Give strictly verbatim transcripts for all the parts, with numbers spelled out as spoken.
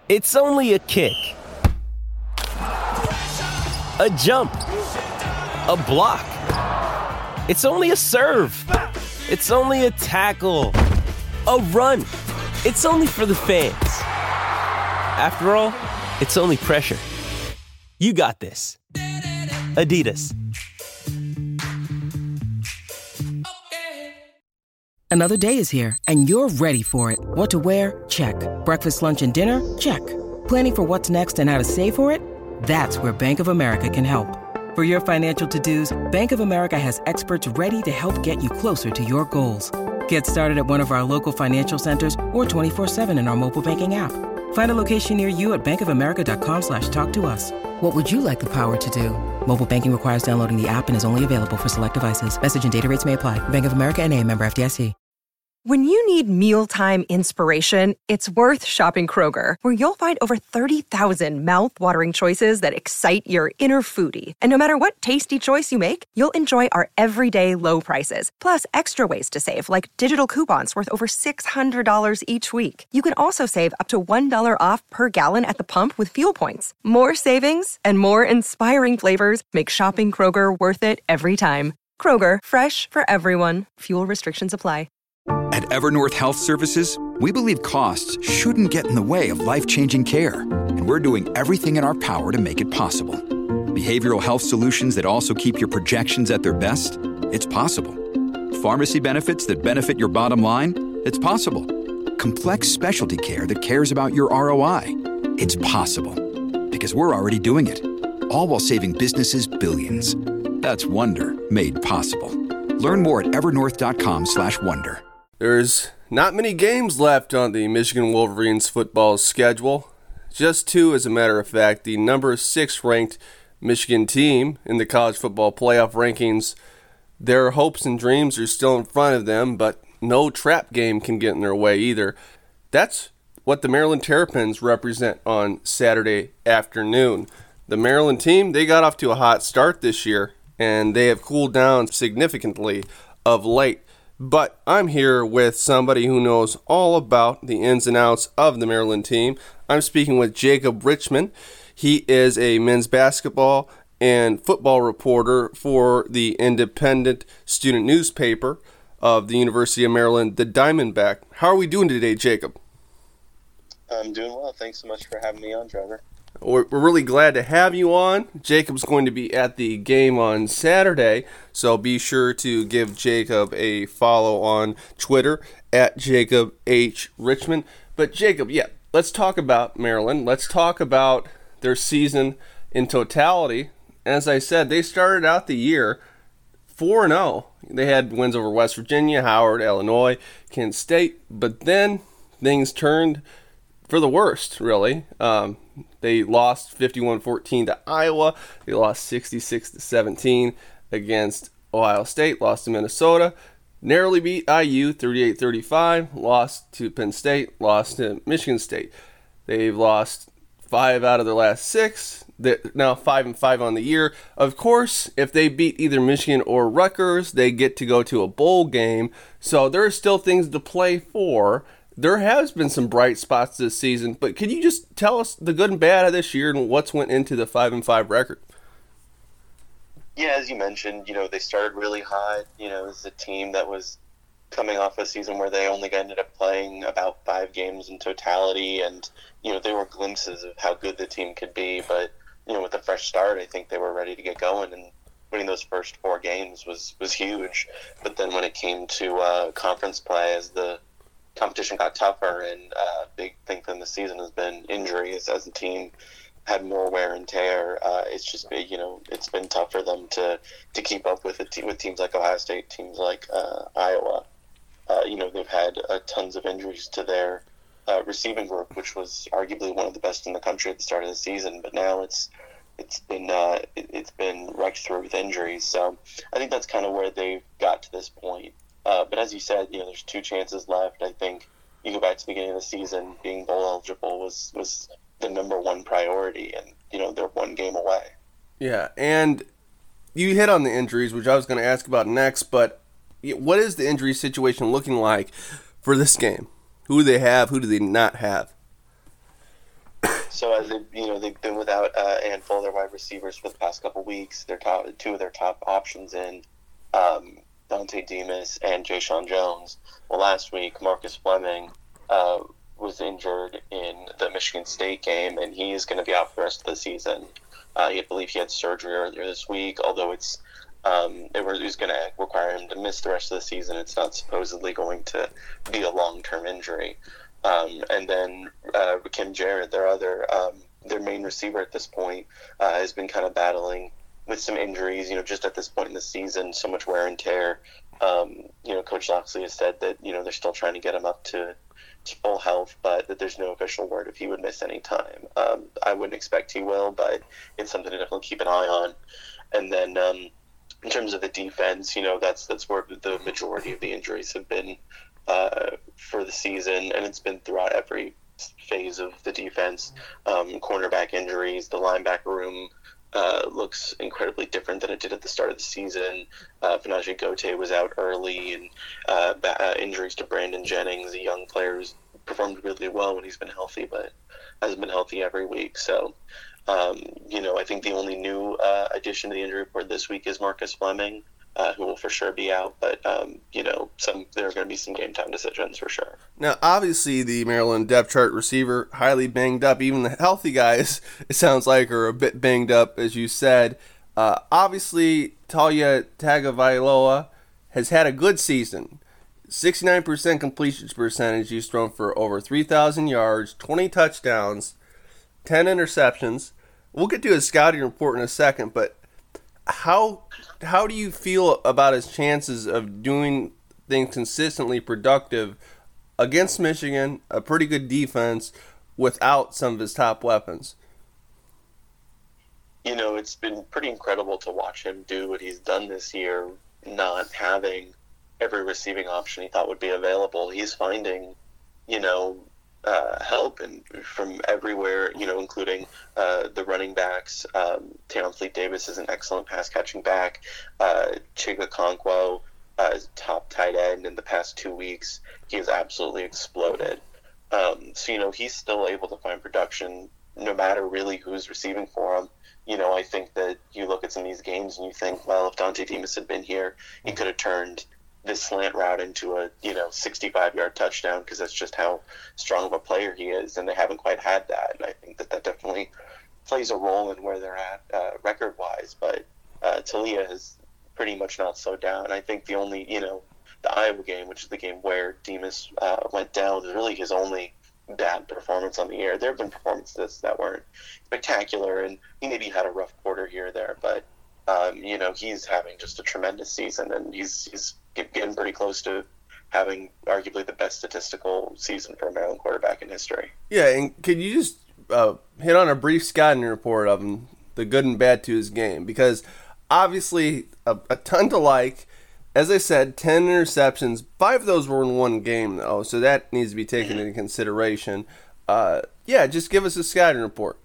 It's only a kick, a jump, a block. It's only a serve. It's only a tackle, a run. It's only for the fans. After all, it's only pressure. You got this. Adidas. Another day is here, and you're ready for it. What to wear? Check. Breakfast, lunch, and dinner? Check. Planning for what's next and how to save for it? That's where Bank of America can help. For your financial to-dos, Bank of America has experts ready to help get you closer to your goals. Get started at one of our local financial centers or twenty-four seven in our mobile banking app. Find a location near you at bankofamerica.com slash talk to us. What would you like the power to do? Mobile banking requires downloading the app and is only available for select devices. Message and data rates may apply. Bank of America N A, member F D I C. When you need mealtime inspiration, it's worth shopping Kroger, where you'll find over thirty thousand mouth-watering choices that excite your inner foodie. And no matter what tasty choice you make, you'll enjoy our everyday low prices, plus extra ways to save, like digital coupons worth over six hundred dollars each week. You can also save up to one dollar off per gallon at the pump with fuel points. More savings and more inspiring flavors make shopping Kroger worth it every time. Kroger, fresh for everyone. Fuel restrictions apply. At Evernorth Health Services, we believe costs shouldn't get in the way of life-changing care, and we're doing everything in our power to make it possible. Behavioral health solutions that also keep your projections at their best? It's possible. Pharmacy benefits that benefit your bottom line? It's possible. Complex specialty care that cares about your R O I? It's possible. Because we're already doing it. All while saving businesses billions. That's Wonder made possible. Learn more at evernorth.com slash wonder. There's not many games left on the Michigan Wolverines football schedule. Just two, as a matter of fact. The number six ranked Michigan team in the college football playoff rankings, their hopes and dreams are still in front of them, but no trap game can get in their way either. That's what the Maryland Terrapins represent on Saturday afternoon. The Maryland team, they got off to a hot start this year, and they have cooled down significantly of late. But I'm here with somebody who knows all about the ins and outs of the Maryland team. I'm speaking with Jacob Richman. He is a men's basketball and football reporter for the independent student newspaper of the University of Maryland, the Diamondback. How are we doing today, Jacob? I'm doing well. Thanks so much for having me on, Trevor. We're really glad to have you on. Jacob's going to be at the game on Saturday, so be sure to give Jacob a follow on Twitter at Jacob H. Richmond. But Jacob, yeah, let's talk about Maryland. Let's talk about their season in totality. As I said, they started out the year four and oh. They had wins over West Virginia, Howard, Illinois, Kent State, but then things turned for the worst, really. Um, they lost fifty-one fourteen to Iowa. They lost sixty-six to seventeen against Ohio State. Lost to Minnesota. Narrowly beat I U thirty-eight thirty-five. Lost to Penn State. Lost to Michigan State. They've lost five out of their last six. They're now five and five on the year. Of course, if they beat either Michigan or Rutgers, they get to go to a bowl game. So there are still things to play for. There has been some bright spots this season, but can you just tell us the good and bad of this year and what's went into the five and five record? Yeah, as you mentioned, you know, they started really hot. You know, it's a team that was coming off a season where they only ended up playing about five games in totality, and, you know, there were glimpses of how good the team could be, but, you know, with a fresh start, I think they were ready to get going, and winning those first four games was, was huge. But then when it came to uh, conference play, as the competition got tougher, and uh, big thing for them this season has been injuries. As the team had more wear and tear, uh, it's just been, you know, it's been tough for them to, to keep up with it, with teams like Ohio State, teams like uh, Iowa. Uh, you know, they've had uh, tons of injuries to their uh, receiving group, which was arguably one of the best in the country at the start of the season. But now it's it's been uh, it, it's been wrecked through with injuries. So I think that's kind of where they got to this point. Uh, but as you said, you know, there's two chances left. I think you go back to the beginning of the season, being bowl eligible was, was the number one priority, and, you know, they're one game away. Yeah, and you hit on the injuries, which I was going to ask about next, but what is the injury situation looking like for this game? Who do they have? Who do they not have? So as they, you know, they've been without uh, a handful of their wide receivers for the past couple weeks. Their top two of their top options in um, Dante Demas and Jayshon Jones. Well, last week Marcus Fleming uh, was injured in the Michigan State game, and he is going to be out for the rest of the season. Uh, I believe he had surgery earlier this week, although it's um, it was going to require him to miss the rest of the season. It's not supposedly going to be a long-term injury. Um, and then uh, Kim Jarrett, their other, um, their main receiver at this point, uh, has been kind of battling with some injuries. You know, just at this point in the season, so much wear and tear. Um, you know, Coach Loxley has said that you know they're still trying to get him up to, to full health, but that there's no official word if he would miss any time. Um, I wouldn't expect he will, but it's something to definitely keep an eye on. And then um, in terms of the defense, you know, that's that's where the majority of the injuries have been. Uh, for the season, and it's been throughout every phase of the defense. Um, cornerback injuries, the linebacker room uh, looks incredibly different than it did at the start of the season. Uh, Benaje Gote was out early, and uh, ba- uh, injuries to Brandon Jennings, a young player who's performed really well when he's been healthy, but hasn't been healthy every week. So, um, you know, I think the only new uh, addition to the injury report this week is Marcus Fleming. Uh, who will for sure be out, but um, you know, some there are going to be some game time decisions for sure. Now, obviously, the Maryland depth chart receiver highly banged up. Even the healthy guys, it sounds like, are a bit banged up, as you said. Uh, obviously, Talia Tagovailoa has had a good season. sixty-nine percent completion percentage. He's thrown for over three thousand yards, twenty touchdowns, ten interceptions. We'll get to his scouting report in a second, but how how do you feel about his chances of doing things consistently productive against Michigan, a pretty good defense, without some of his top weapons? You know, it's been pretty incredible to watch him do what he's done this year, not having every receiving option he thought would be available. He's finding, you know, Uh, help and from everywhere, you know, including uh, the running backs. Um, Taylor Fleet Davis is an excellent pass catching back. Uh, Chiga Okonkwo uh, is top tight end in the past two weeks. He has absolutely exploded. Um, so, you know, he's still able to find production no matter really who's receiving for him. You know, I think that you look at some of these games and you think, well, if Dante Demas had been here, he could have turned this slant route into a, you know, sixty-five yard touchdown, because that's just how strong of a player he is, and they haven't quite had that. And I think that that definitely plays a role in where they're at uh, record wise. But uh, Talia has pretty much not slowed down. I think the only, you know, the Iowa game, which is the game where Demas uh, went down, is really his only bad performance on the year. There have been performances that weren't spectacular, and he maybe had a rough quarter here or there, but um, you know, he's having just a tremendous season, and he's he's getting pretty close to having arguably the best statistical season for a Maryland quarterback in history. Yeah, and could you just uh, hit on a brief scouting report of him, the good and bad to his game? Because obviously a, a ton to like. As I said, ten interceptions. Five of those were in one game, though, so that needs to be taken into consideration. Uh, yeah, just give us a scouting report.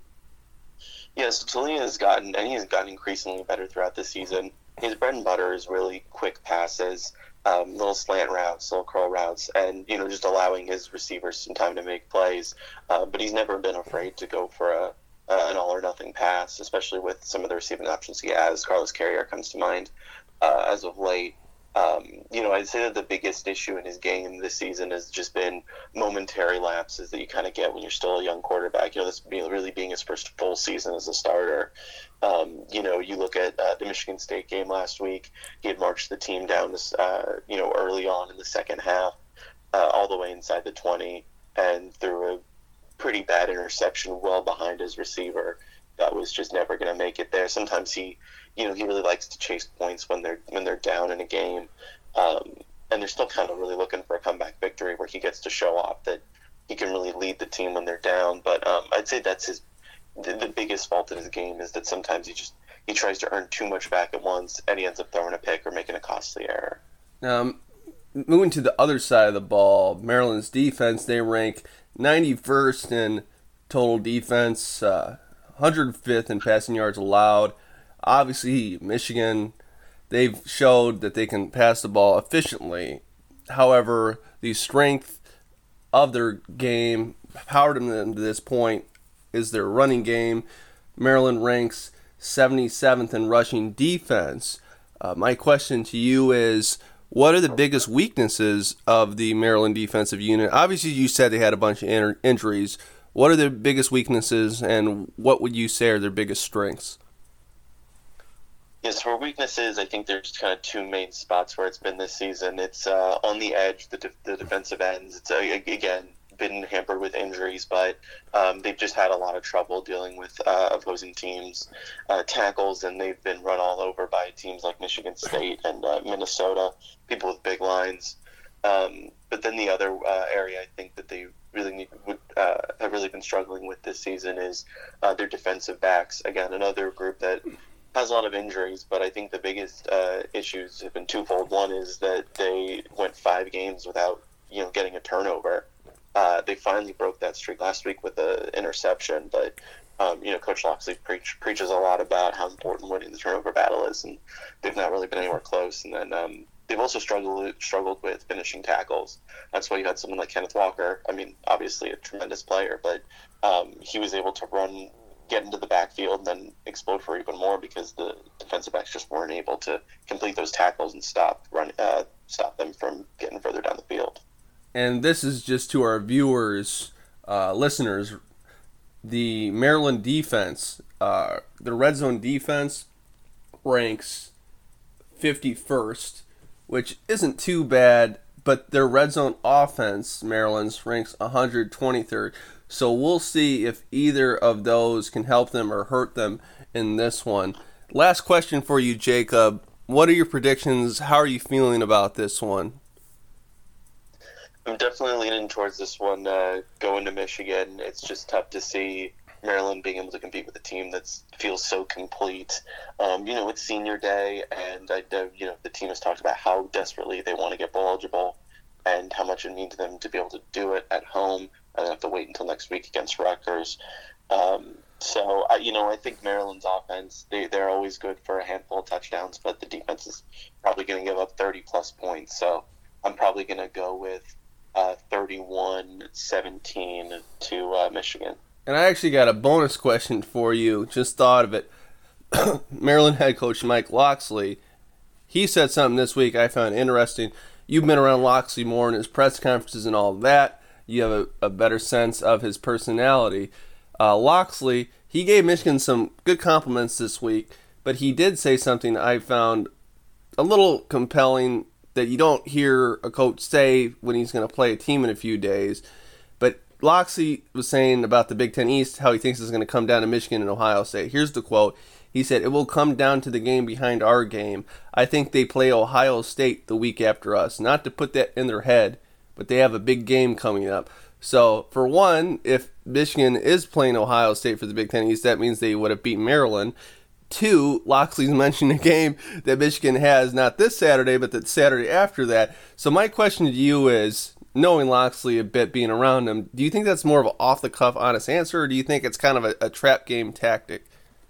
Yes, Talia has gotten, and he's gotten increasingly better throughout the season. His bread and butter is really quick passes, um, little slant routes, little curl routes, and, you know, just allowing his receivers some time to make plays. Uh, but he's never been afraid to go for a uh, an all-or-nothing pass, especially with some of the receiving options he has. Carlos Carrier comes to mind uh, as of late. Um, you know, I'd say that the biggest issue in his game this season has just been momentary lapses that you kind of get when you're still a young quarterback. You know, this being, really being his first full season as a starter. Um, you know, you look at uh, the Michigan State game last week. He had marched the team down, this, uh, you know, early on in the second half, uh, all the way inside the twenty, and threw a pretty bad interception well behind his receiver. That was just never going to make it there. Sometimes he, you know, he really likes to chase points when they're when they're down in a game, um, and they're still kind of really looking for a comeback victory where he gets to show off that he can really lead the team when they're down. But um, I'd say that's his the, the biggest fault in his game is that sometimes he just he tries to earn too much back at once, and he ends up throwing a pick or making a costly error. Um, moving to the other side of the ball, Maryland's defense, they rank ninety-first in total defense, uh, one hundred fifth in passing yards allowed. Obviously, Michigan, they've showed that they can pass the ball efficiently. However, the strength of their game powered them to this point is their running game. Maryland ranks seventy-seventh in rushing defense. Uh, my question to you is, what are the biggest weaknesses of the Maryland defensive unit? Obviously, you said they had a bunch of in- injuries. What are their biggest weaknesses, and what would you say are their biggest strengths? Yes, for weaknesses, I think there's kind of two main spots where it's been this season. It's uh, on the edge, the, de- the defensive ends. It's, uh, again, been hampered with injuries, but um, they've just had a lot of trouble dealing with uh, opposing teams' uh, tackles, and they've been run all over by teams like Michigan State and uh, Minnesota, people with big lines. Um, but then the other uh, area I think that they really need, would, uh, have really been struggling with this season is uh, their defensive backs. Again, another group that has a lot of injuries, but I think the biggest uh, issues have been twofold. One is that they went five games without, you know, getting a turnover. Uh, they finally broke that streak last week with an interception, but um, you know, Coach Locksley preach, preaches a lot about how important winning the turnover battle is, and they've not really been anywhere close. And then um, they've also struggled struggled with finishing tackles. That's why you had someone like Kenneth Walker. I mean, obviously a tremendous player, but um, he was able to run, get into the backfield, and then explode for even more because the defensive backs just weren't able to complete those tackles and stop run, uh, stop them from getting further down the field. And this is just to our viewers, uh, listeners, the Maryland defense, uh, the red zone defense ranks fifty-first, which isn't too bad, but their red zone offense, Maryland's, ranks one hundred twenty-third. So we'll see if either of those can help them or hurt them in this one. Last question for you, Jacob. What are your predictions? How are you feeling about this one? I'm definitely leaning towards this one uh, going to Michigan. It's just tough to see Maryland being able to compete with a team that feels so complete. Um, you know, it's senior day, and I, you know, the team has talked about how desperately they want to get bowl eligible and how much it means to them to be able to do it at home. I don't have to wait until next week against Rutgers. Um, so, I, you know, I think Maryland's offense, they, they're always good for a handful of touchdowns, but the defense is probably going to give up thirty-plus points. So I'm probably going to go with uh, thirty-one seventeen to uh, Michigan. And I actually got a bonus question for you. Just thought of it. Maryland head coach Mike Locksley, he said something this week I found interesting. You've been around Locksley more in his press conferences and all that. You have a, a better sense of his personality. Uh, Locksley, he gave Michigan some good compliments this week, but he did say something I found a little compelling that you don't hear a coach say when he's going to play a team in a few days. But Locksley was saying about the Big Ten East, how he thinks it's going to come down to Michigan and Ohio State. Here's the quote. He said, "It will come down to the game behind our game. I think they play Ohio State the week after us." Not to put that in their head, but they have a big game coming up. So, for one, if Michigan is playing Ohio State for the Big Ten East, that means they would have beaten Maryland. Two, Locksley's mentioned a game that Michigan has not this Saturday, but the Saturday after that. So my question to you is, knowing Locksley a bit, being around him, do you think that's more of an off-the-cuff, honest answer, or do you think it's kind of a, a trap game tactic?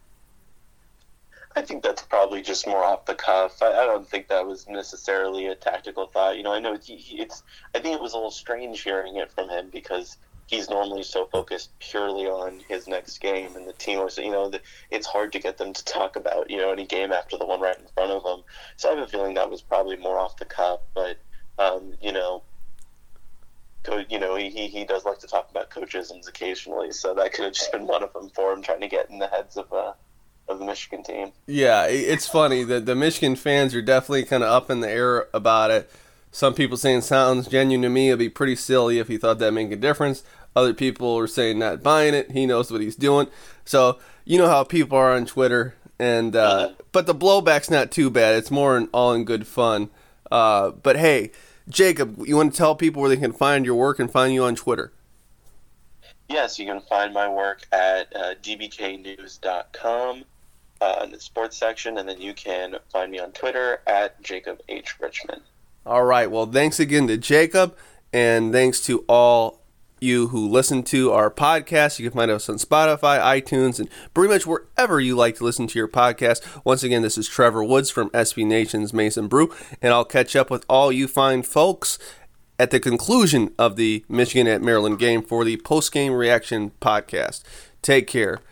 I think that's probably just more off the cuff. I, I don't think that was necessarily a tactical thought. You know, I know he, he, it's. I think it was a little strange hearing it from him because he's normally so focused purely on his next game, and the team was. You know, the, it's hard to get them to talk about you know any game after the one right in front of them. So I have a feeling that was probably more off the cuff. But um, you know, co- you know, he he does like to talk about coachisms occasionally, so that could have just been one of them for him trying to get in the heads of. Uh, of the Michigan team. Yeah, it's funny that the Michigan fans are definitely kind of up in the air about it. Some people saying sounds genuine to me. It'd be pretty silly if he thought that made a difference. Other people are saying not buying it. He knows what he's doing. So you know how people are on Twitter, and uh, mm-hmm. but the blowback's not too bad. It's more in, all in good fun. Uh, but hey, Jacob, you want to tell people where they can find your work and find you on Twitter? Yes, you can find my work at uh, d b k news dot com. Uh, in the sports section, and then you can find me on Twitter at Jacob H. Richmond. All right. Well, thanks again to Jacob, and thanks to all you who listen to our podcast. You can find us on Spotify, iTunes, and pretty much wherever you like to listen to your podcast. Once again, this is Trevor Woods from S B Nation's Mason Brew, and I'll catch up with all you fine folks at the conclusion of the Michigan at Maryland game for the post-game reaction podcast. Take care.